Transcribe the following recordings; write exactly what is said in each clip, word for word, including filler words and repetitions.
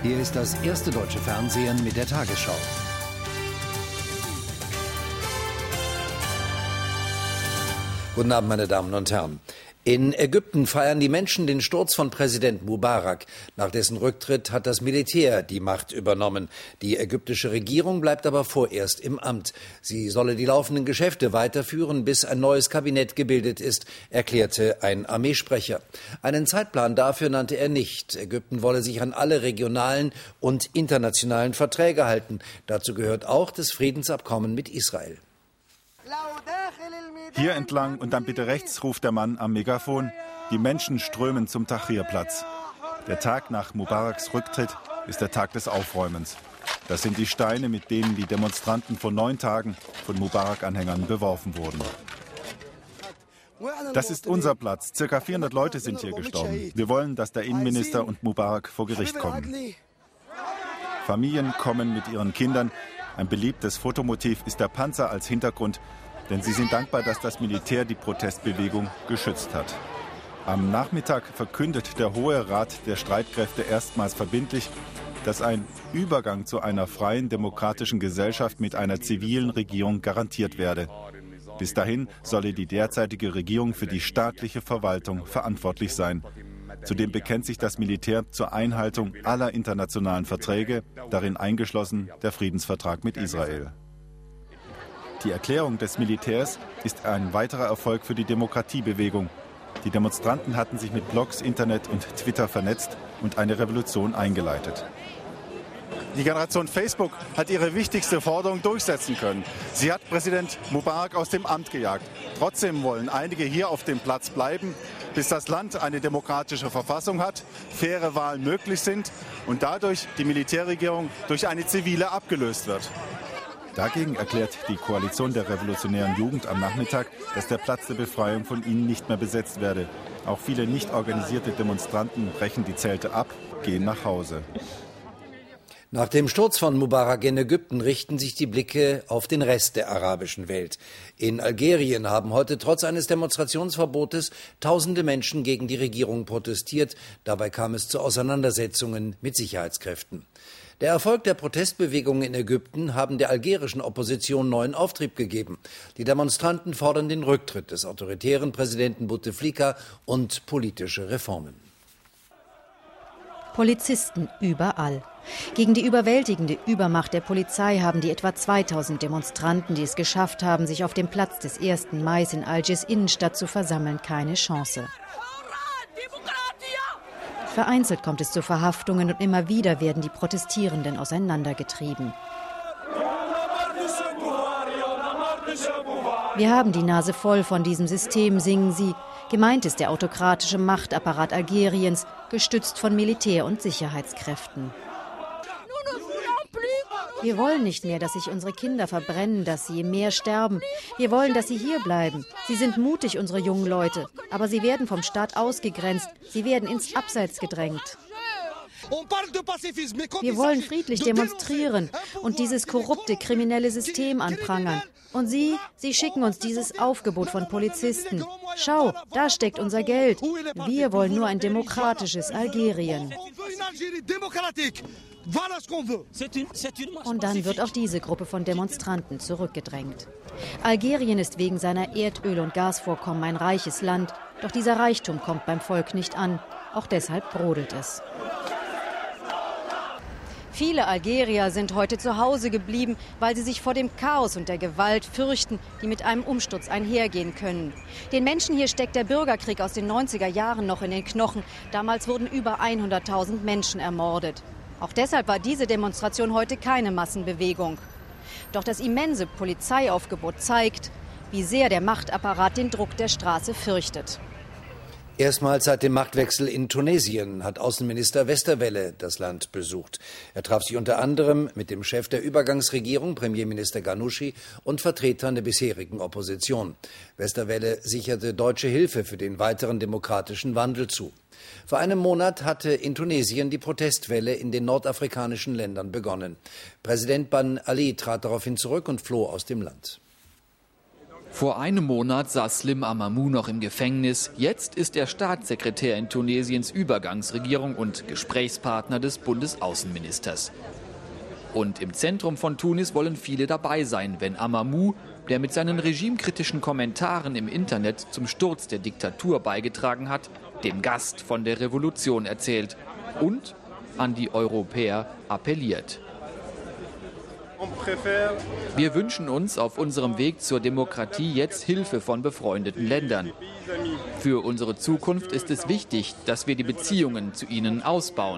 Hier ist das erste deutsche Fernsehen mit der Tagesschau. Guten Abend, meine Damen und Herren. In Ägypten feiern die Menschen den Sturz von Präsident Mubarak. Nach dessen Rücktritt hat das Militär die Macht übernommen. Die ägyptische Regierung bleibt aber vorerst im Amt. Sie solle die laufenden Geschäfte weiterführen, bis ein neues Kabinett gebildet ist, erklärte ein Armeesprecher. Einen Zeitplan dafür nannte er nicht. Ägypten wolle sich an alle regionalen und internationalen Verträge halten. Dazu gehört auch das Friedensabkommen mit Israel. Hier entlang und dann bitte rechts, ruft der Mann am Megafon. Die Menschen strömen zum Tahrir-Platz. Der Tag nach Mubaraks Rücktritt ist der Tag des Aufräumens. Das sind die Steine, mit denen die Demonstranten vor neun Tagen von Mubarak-Anhängern beworfen wurden. Das ist unser Platz. Circa vierhundert Leute sind hier gestorben. Wir wollen, dass der Innenminister und Mubarak vor Gericht kommen. Familien kommen mit ihren Kindern. Ein beliebtes Fotomotiv ist der Panzer als Hintergrund, denn sie sind dankbar, dass das Militär die Protestbewegung geschützt hat. Am Nachmittag verkündet der Hohe Rat der Streitkräfte erstmals verbindlich, dass ein Übergang zu einer freien, demokratischen Gesellschaft mit einer zivilen Regierung garantiert werde. Bis dahin solle die derzeitige Regierung für die staatliche Verwaltung verantwortlich sein. Zudem bekennt sich das Militär zur Einhaltung aller internationalen Verträge, darin eingeschlossen der Friedensvertrag mit Israel. Die Erklärung des Militärs ist ein weiterer Erfolg für die Demokratiebewegung. Die Demonstranten hatten sich mit Blogs, Internet und Twitter vernetzt und eine Revolution eingeleitet. Die Generation Facebook hat ihre wichtigste Forderung durchsetzen können. Sie hat Präsident Mubarak aus dem Amt gejagt. Trotzdem wollen einige hier auf dem Platz bleiben, bis das Land eine demokratische Verfassung hat, faire Wahlen möglich sind und dadurch die Militärregierung durch eine zivile abgelöst wird. Dagegen erklärt die Koalition der revolutionären Jugend am Nachmittag, dass der Platz der Befreiung von ihnen nicht mehr besetzt werde. Auch viele nicht organisierte Demonstranten brechen die Zelte ab, gehen nach Hause. Nach dem Sturz von Mubarak in Ägypten richten sich die Blicke auf den Rest der arabischen Welt. In Algerien haben heute trotz eines Demonstrationsverbotes tausende Menschen gegen die Regierung protestiert. Dabei kam es zu Auseinandersetzungen mit Sicherheitskräften. Der Erfolg der Protestbewegungen in Ägypten haben der algerischen Opposition neuen Auftrieb gegeben. Die Demonstranten fordern den Rücktritt des autoritären Präsidenten Bouteflika und politische Reformen. Polizisten überall. Gegen die überwältigende Übermacht der Polizei haben die etwa zweitausend Demonstranten, die es geschafft haben, sich auf dem Platz des ersten Mai in Algiers Innenstadt zu versammeln, keine Chance. Vereinzelt kommt es zu Verhaftungen und immer wieder werden die Protestierenden auseinandergetrieben. Wir haben die Nase voll von diesem System, singen sie. Gemeint ist der autokratische Machtapparat Algeriens, gestützt von Militär und Sicherheitskräften. Wir wollen nicht mehr, dass sich unsere Kinder verbrennen, dass sie im Meer sterben. Wir wollen, dass sie hier bleiben. Sie sind mutig, unsere jungen Leute. Aber sie werden vom Staat ausgegrenzt. Sie werden ins Abseits gedrängt. Wir wollen friedlich demonstrieren und dieses korrupte, kriminelle System anprangern. Und Sie, Sie schicken uns dieses Aufgebot von Polizisten. Schau, da steckt unser Geld. Wir wollen nur ein demokratisches Algerien. Und dann wird auch diese Gruppe von Demonstranten zurückgedrängt. Algerien ist wegen seiner Erdöl- und Gasvorkommen ein reiches Land. Doch dieser Reichtum kommt beim Volk nicht an. Auch deshalb brodelt es. Viele Algerier sind heute zu Hause geblieben, weil sie sich vor dem Chaos und der Gewalt fürchten, die mit einem Umsturz einhergehen können. Den Menschen hier steckt der Bürgerkrieg aus den neunziger Jahren noch in den Knochen. Damals wurden über hunderttausend Menschen ermordet. Auch deshalb war diese Demonstration heute keine Massenbewegung. Doch das immense Polizeiaufgebot zeigt, wie sehr der Machtapparat den Druck der Straße fürchtet. Erstmals seit dem Machtwechsel in Tunesien hat Außenminister Westerwelle das Land besucht. Er traf sich unter anderem mit dem Chef der Übergangsregierung, Premierminister Ghannouchi, und Vertretern der bisherigen Opposition. Westerwelle sicherte deutsche Hilfe für den weiteren demokratischen Wandel zu. Vor einem Monat hatte in Tunesien die Protestwelle in den nordafrikanischen Ländern begonnen. Präsident Ben Ali trat daraufhin zurück und floh aus dem Land. Vor einem Monat saß Slim Amamou noch im Gefängnis. Jetzt ist er Staatssekretär in Tunesiens Übergangsregierung und Gesprächspartner des Bundesaußenministers. Und im Zentrum von Tunis wollen viele dabei sein, wenn Amamou, der mit seinen regimekritischen Kommentaren im Internet zum Sturz der Diktatur beigetragen hat, dem Gast von der Revolution erzählt und an die Europäer appelliert. Wir wünschen uns auf unserem Weg zur Demokratie jetzt Hilfe von befreundeten Ländern. Für unsere Zukunft ist es wichtig, dass wir die Beziehungen zu ihnen ausbauen.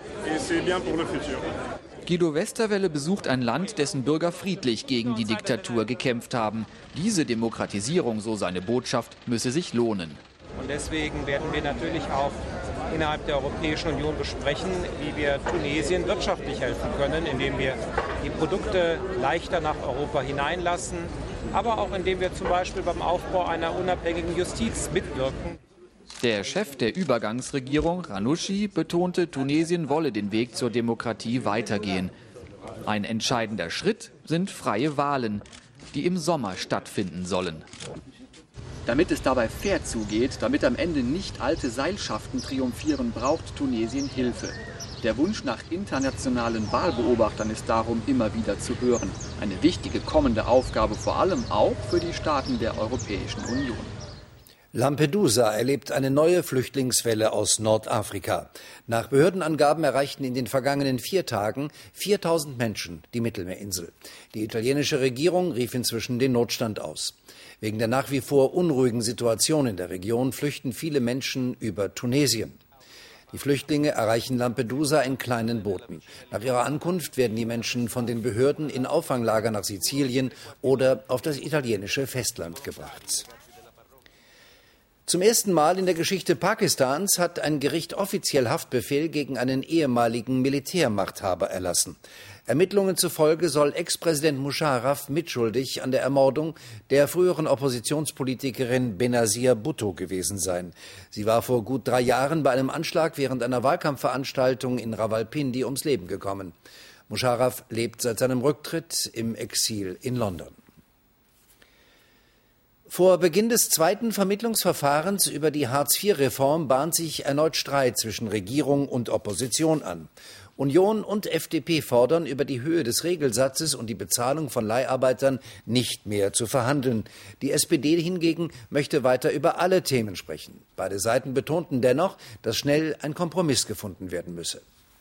Guido Westerwelle besucht ein Land, dessen Bürger friedlich gegen die Diktatur gekämpft haben. Diese Demokratisierung, so seine Botschaft, müsse sich lohnen. Und deswegen werden wir natürlich auch innerhalb der Europäischen Union besprechen, wie wir Tunesien wirtschaftlich helfen können, indem wir die Produkte leichter nach Europa hineinlassen, aber auch indem wir zum Beispiel beim Aufbau einer unabhängigen Justiz mitwirken. Der Chef der Übergangsregierung, Ranouchi, betonte, Tunesien wolle den Weg zur Demokratie weitergehen. Ein entscheidender Schritt sind freie Wahlen, die im Sommer stattfinden sollen. Damit es dabei fair zugeht, damit am Ende nicht alte Seilschaften triumphieren, braucht Tunesien Hilfe. Der Wunsch nach internationalen Wahlbeobachtern ist darum immer wieder zu hören. Eine wichtige kommende Aufgabe, vor allem auch für die Staaten der Europäischen Union. Lampedusa erlebt eine neue Flüchtlingswelle aus Nordafrika. Nach Behördenangaben erreichten in den vergangenen vier Tagen viertausend Menschen die Mittelmeerinsel. Die italienische Regierung rief inzwischen den Notstand aus. Wegen der nach wie vor unruhigen Situation in der Region flüchten viele Menschen über Tunesien. Die Flüchtlinge erreichen Lampedusa in kleinen Booten. Nach ihrer Ankunft werden die Menschen von den Behörden in Auffanglager nach Sizilien oder auf das italienische Festland gebracht. Zum ersten Mal in der Geschichte Pakistans hat ein Gericht offiziell Haftbefehl gegen einen ehemaligen Militärmachthaber erlassen. Ermittlungen zufolge soll Ex-Präsident Musharraf mitschuldig an der Ermordung der früheren Oppositionspolitikerin Benazir Bhutto gewesen sein. Sie war vor gut drei Jahren bei einem Anschlag während einer Wahlkampfveranstaltung in Rawalpindi ums Leben gekommen. Musharraf lebt seit seinem Rücktritt im Exil in London. Vor Beginn des zweiten Vermittlungsverfahrens über die Hartz vier Reform bahnt sich erneut Streit zwischen Regierung und Opposition an. Union und F D P fordern, über die Höhe des Regelsatzes und die Bezahlung von Leiharbeitern nicht mehr zu verhandeln. Die S P D hingegen möchte weiter über alle Themen sprechen. Beide Seiten betonten dennoch, dass schnell ein Kompromiss gefunden werden müsse.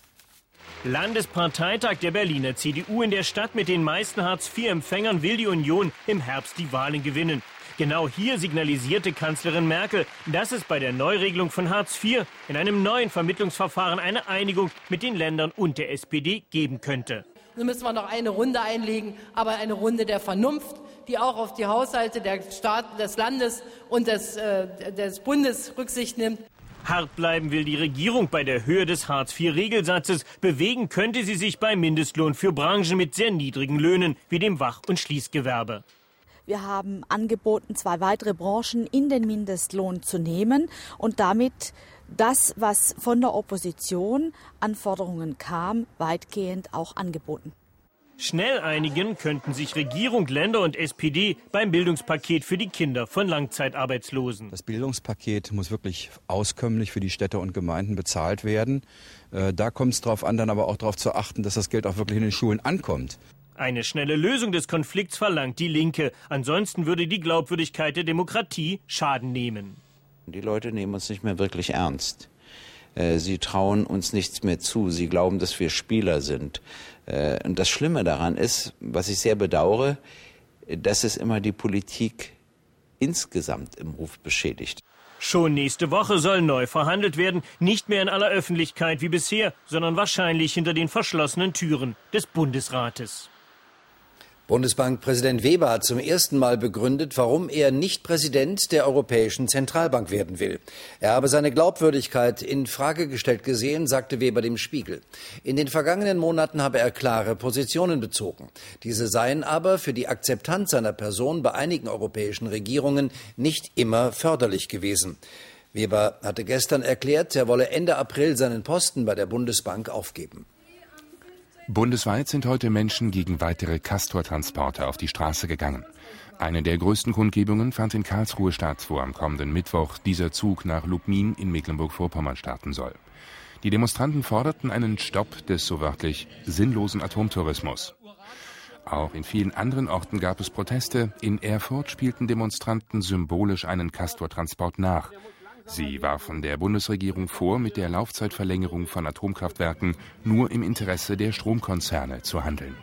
Landesparteitag der Berliner C D U. In der Stadt mit den meisten Hartz vier Empfängern will die Union im Herbst die Wahlen gewinnen. Genau hier signalisierte Kanzlerin Merkel, dass es bei der Neuregelung von Hartz vier in einem neuen Vermittlungsverfahren eine Einigung mit den Ländern und der S P D geben könnte. So müssen wir noch eine Runde einlegen, aber eine Runde der Vernunft, die auch auf die Haushalte der Staaten, des Landes und des, äh, des Bundes Rücksicht nimmt. Hart bleiben will die Regierung bei der Höhe des Hartz vier Regelsatzes. Bewegen könnte sie sich beim Mindestlohn für Branchen mit sehr niedrigen Löhnen wie dem Wach- und Schließgewerbe. Wir haben angeboten, zwei weitere Branchen in den Mindestlohn zu nehmen und damit das, was von der Opposition an Forderungen kam, weitgehend auch angeboten. Schnell einigen könnten sich Regierung, Länder und S P D beim Bildungspaket für die Kinder von Langzeitarbeitslosen. Das Bildungspaket muss wirklich auskömmlich für die Städte und Gemeinden bezahlt werden. Da kommt es darauf an, dann aber auch darauf zu achten, dass das Geld auch wirklich in den Schulen ankommt. Eine schnelle Lösung des Konflikts verlangt die Linke. Ansonsten würde die Glaubwürdigkeit der Demokratie Schaden nehmen. Die Leute nehmen uns nicht mehr wirklich ernst. Sie trauen uns nichts mehr zu. Sie glauben, dass wir Spieler sind. Und das Schlimme daran ist, was ich sehr bedauere, dass es immer die Politik insgesamt im Ruf beschädigt. Schon nächste Woche soll neu verhandelt werden. Nicht mehr in aller Öffentlichkeit wie bisher, sondern wahrscheinlich hinter den verschlossenen Türen des Bundesrates. Bundesbankpräsident Weber hat zum ersten Mal begründet, warum er nicht Präsident der Europäischen Zentralbank werden will. Er habe seine Glaubwürdigkeit in Frage gestellt gesehen, sagte Weber dem Spiegel. In den vergangenen Monaten habe er klare Positionen bezogen. Diese seien aber für die Akzeptanz seiner Person bei einigen europäischen Regierungen nicht immer förderlich gewesen. Weber hatte gestern erklärt, er wolle Ende April seinen Posten bei der Bundesbank aufgeben. Bundesweit sind heute Menschen gegen weitere Castor-Transporte auf die Straße gegangen. Eine der größten Kundgebungen fand in Karlsruhe statt, wo am kommenden Mittwoch dieser Zug nach Lubmin in Mecklenburg-Vorpommern starten soll. Die Demonstranten forderten einen Stopp des so wörtlich sinnlosen Atomtourismus. Auch in vielen anderen Orten gab es Proteste. In Erfurt spielten Demonstranten symbolisch einen Castor-Transport nach. Sie warfen der Bundesregierung vor, mit der Laufzeitverlängerung von Atomkraftwerken nur im Interesse der Stromkonzerne zu handeln.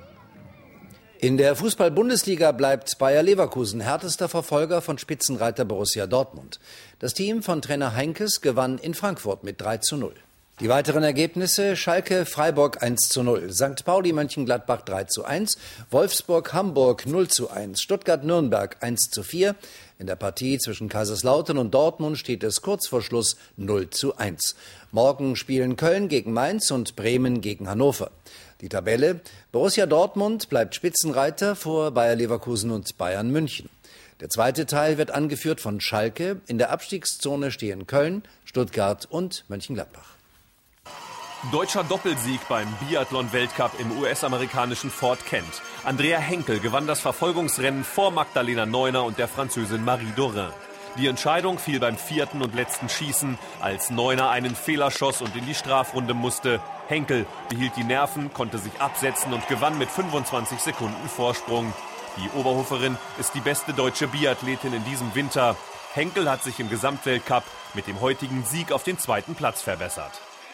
In der Fußball-Bundesliga bleibt Bayer Leverkusen härtester Verfolger von Spitzenreiter Borussia Dortmund. Das Team von Trainer Heinkes gewann in Frankfurt mit drei zu null. Die weiteren Ergebnisse: Schalke Freiburg eins zu null, Sankt Pauli Mönchengladbach drei zu eins, Wolfsburg Hamburg null zu eins, Stuttgart Nürnberg eins zu vier. In der Partie zwischen Kaiserslautern und Dortmund steht es kurz vor Schluss null zu eins. Morgen spielen Köln gegen Mainz und Bremen gegen Hannover. Die Tabelle: Borussia Dortmund bleibt Spitzenreiter vor Bayer Leverkusen und Bayern München. Der zweite Teil wird angeführt von Schalke. In der Abstiegszone stehen Köln, Stuttgart und Mönchengladbach. Deutscher Doppelsieg beim Biathlon-Weltcup im U S-amerikanischen Fort Kent. Andrea Henkel gewann das Verfolgungsrennen vor Magdalena Neuner und der Französin Marie Dorin. Die Entscheidung fiel beim vierten und letzten Schießen, als Neuner einen Fehler schoss und in die Strafrunde musste. Henkel behielt die Nerven, konnte sich absetzen und gewann mit fünfundzwanzig Sekunden Vorsprung. Die Oberhoferin ist die beste deutsche Biathletin in diesem Winter. Henkel hat sich im Gesamtweltcup mit dem heutigen Sieg auf den zweiten Platz verbessert.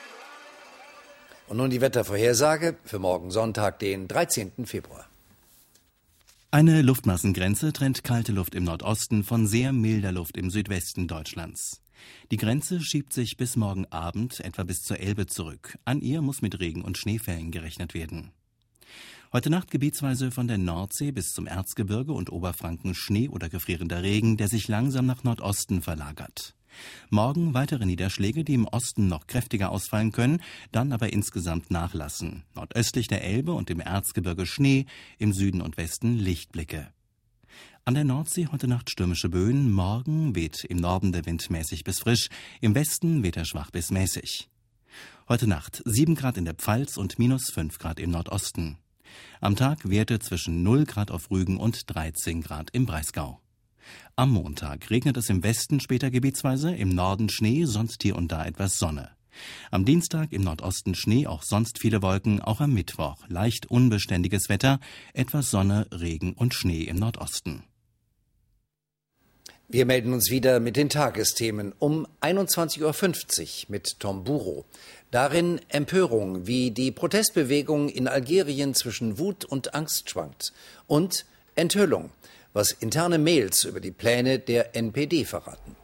Und nun die Wettervorhersage für morgen Sonntag, den dreizehnten Februar. Eine Luftmassengrenze trennt kalte Luft im Nordosten von sehr milder Luft im Südwesten Deutschlands. Die Grenze schiebt sich bis morgen Abend etwa bis zur Elbe zurück. An ihr muss mit Regen- und Schneefällen gerechnet werden. Heute Nacht gebietsweise von der Nordsee bis zum Erzgebirge und Oberfranken Schnee oder gefrierender Regen, der sich langsam nach Nordosten verlagert. Morgen weitere Niederschläge, die im Osten noch kräftiger ausfallen können, dann aber insgesamt nachlassen. Nordöstlich der Elbe und im Erzgebirge Schnee, im Süden und Westen Lichtblicke. An der Nordsee heute Nacht stürmische Böen, morgen weht im Norden der Wind mäßig bis frisch, im Westen weht er schwach bis mäßig. Heute Nacht sieben Grad in der Pfalz und minus fünf Grad im Nordosten. Am Tag Werte zwischen null Grad auf Rügen und dreizehn Grad im Breisgau. Am Montag regnet es im Westen später gebietsweise, im Norden Schnee, sonst hier und da etwas Sonne. Am Dienstag im Nordosten Schnee, auch sonst viele Wolken, auch am Mittwoch leicht unbeständiges Wetter, etwas Sonne, Regen und Schnee im Nordosten. Wir melden uns wieder mit den Tagesthemen um einundzwanzig Uhr fünfzig mit Tom Buro. Darin Empörung, wie die Protestbewegung in Algerien zwischen Wut und Angst schwankt. Und Enthüllung, was interne Mails über die Pläne der N P D verraten.